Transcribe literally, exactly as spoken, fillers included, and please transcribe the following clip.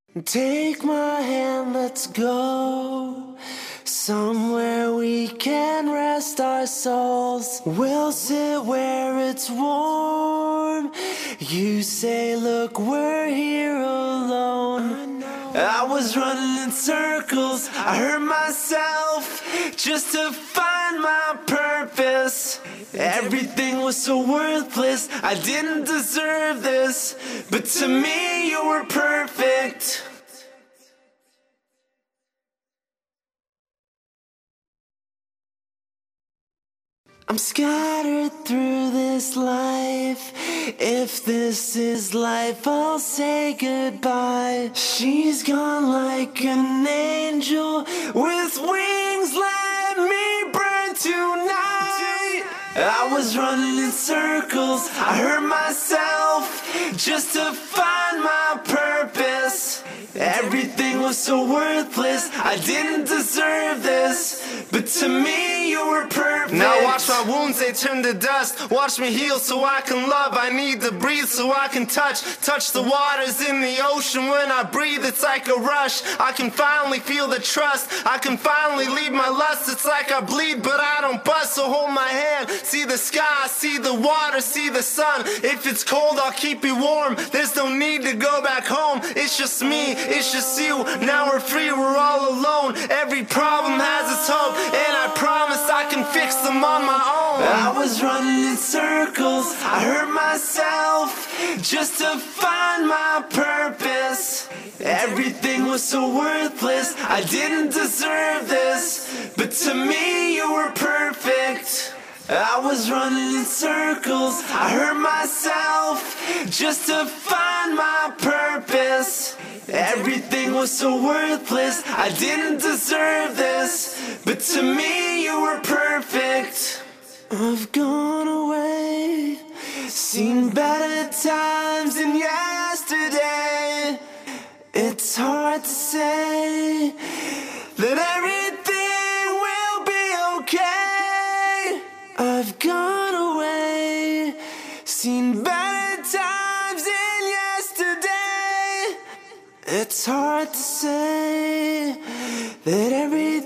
Take my hand, let's go somewhere we can rest our souls. We'll sit where it's warm. You say, look, we're here alone. I was running in circles, I hurt myself just to find my purpose. Everything was so worthless, I didn't deserve this, but to me you were perfect. I'm scattered through this life. If this is life, I'll say goodbye. She's gone like an angel with wings. Let me burn tonight. I was running in circles, I hurt myself just to find my purpose. Everything was so worthless, I didn't deserve this, but to me you were perfect. Now watch my wounds, they turn to dust. Watch me heal so I can love. I need to breathe so I can touch. Touch the waters in the ocean. When I breathe it's like a rush. I can finally feel the trust. I can finally leave my lust. It's like I bleed but I don't bust. So hold my hand, see the sky, see the water, see the sun. If it's cold I'll keep you warm. There's no need to go back home. It's just me, it's just you. Now we're free, we're all alone. Every problem has its hope, and I promise I can fix them on my own. I was running in circles, I hurt myself just to find my purpose. Everything was so worthless, I didn't deserve this, but to me you were perfect. I was running in circles, I hurt myself just to find my purpose. Everything was so worthless, I didn't deserve this, but to me you were perfect. I've gone away, seen better times than yesterday. It's hard to say that everything will be okay. I've gone away, seen better times than yesterday. It's hard to say that everything